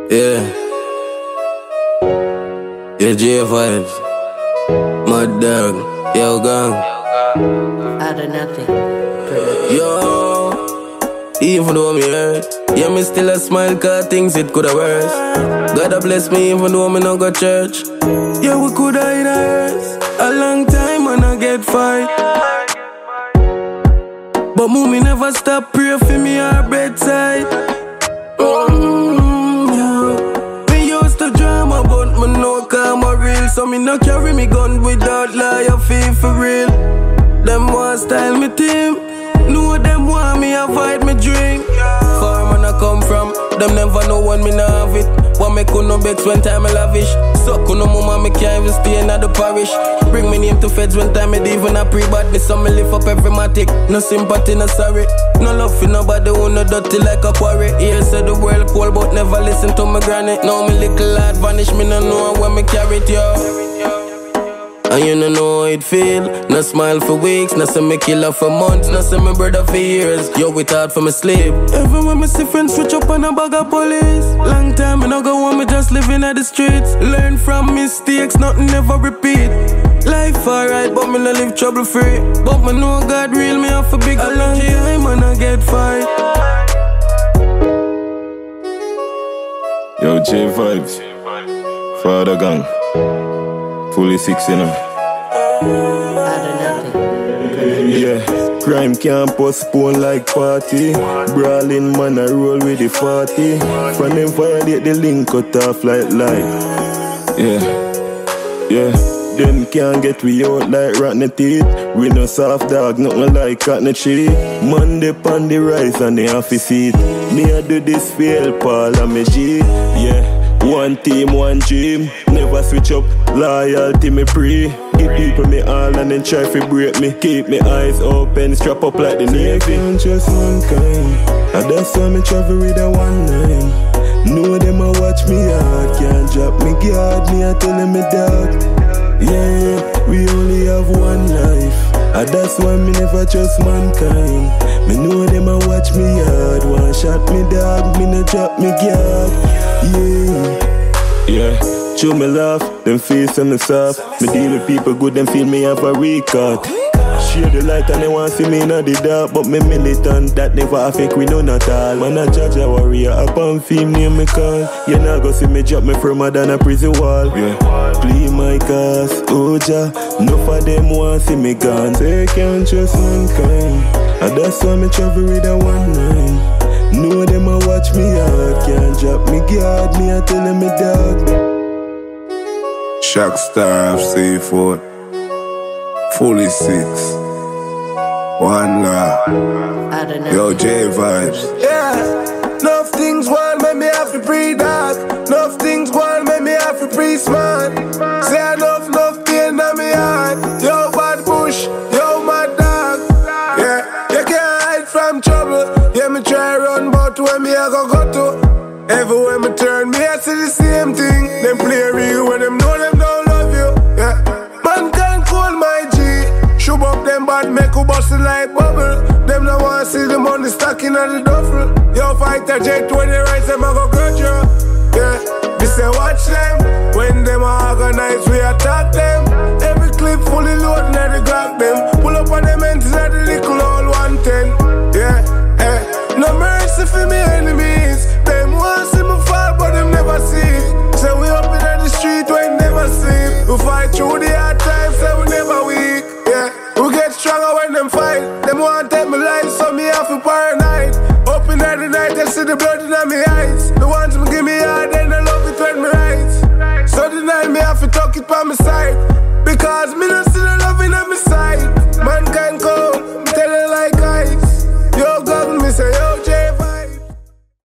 Yeah. Yeah, J vibes. Mud dog. Yo, gang. Out of nothing. Yo. Even though me hurt, yeah, me still a smile, cause things it coulda worse. God bless me even though me no go church. Yeah, we coulda in a hearse. A long time and I get fight. But mommy never stop pray for me her bedside. Me used to drama, but me no karma real. So me no carry me gun without lie, I feel for real. Them want style me team. Know them want me avoid me drink. Far man I come from, them never know when me not have it. What me could no bex when time I lavish. So could no mama me can't even stay in the parish. Bring me name to feds when time it even a pre-badness. So me lift up every matic. No sympathy, no sorry. No love for nobody who no dirty like a quarry. Here said the world cold but never listen to my granny. Now me little lad vanish, me no know when me carry it, yo. And you don't know how it feel. No smile for weeks, no say me killer for months, no say me brother for years. Yo, we thought for me sleep. Everywhere me see friends switch up on a bag of police. Long time I no go on, me just living at the streets. Learn from mistakes, nothing ever repeat. Life alright, but me no live trouble free. But me know God real, me have a big a long time and I get fight. Yo, J vibes, Father gang. Fully 6, you know. Yeah, crime can't postpone like party. Brawling man I roll with the 40. From them violate the link cut off like light. Yeah, them can't get we out like rotten teeth. We no soft dog, nothing like cotton tree. Monday pon the rise and the office seat. Me I do this for help all of me G. Yeah. One team, one dream. Never switch up, loyalty me pre. Give people me all and then try to break me. Keep me eyes open, strap up like the Navy. I'm just mankind, and that's why me travel with a 19. Know them a watch me hard, can't drop me guard. Me a tell them me dog. Yeah, we only have one life, and that's why me never trust mankind. Me know them a watch me hard. One shot me dog, me no drop me guard. Yeah, show me laugh, them face and me soft. Me deal with people good, them feel me have a record. Share the light and they want see me in the dark. But me militant, that never affect we none at all. Man a judge a warrior, up on film name me call. You not go see me drop me firmer than a prison wall. Yeah, play my cause, Oja. Enough of them want see me gone. They can't trust mankind, and that's why me travel with a 19. Know them a watch me hard, can't drop me guard, me a tell them me dog. Shock Star FC4, Fully 6, One Love. Yo, J vibes. Yeah, enough things want make me have to pre-dog. Enough things want make me have to pre-smart. Say enough pain in me heart. Yo, bad bush, yo, my dog. Yeah, you can't hide from trouble. Yeah, me try run, but when me I go to. Everywhere me turn, me I see the same thing. Them play real when them know them don't love you. Yeah, man can't call my G. Shoot up them bad, make you bust it like bubble. Them no want see the money stacking on the duffel. Yo, fight a jet when they rise, them I go cut you. Yeah, we say watch them. When them organize, we attack them. Every clip fully loaded and they grab them. Pull up on them ends at the nickel all 110. Yeah. No mercy for me enemies. Them want see me fall, but them never see. So we up in the street when never sleep. We fight through the hard times, so we never weak. Yeah, we get stronger when them fight. Them want take my life, so me have to paranoid. Up in the night, I see the blood in my eyes. The ones who give me hard, then I love it when me right. So the night me have to tuck it by my side. Because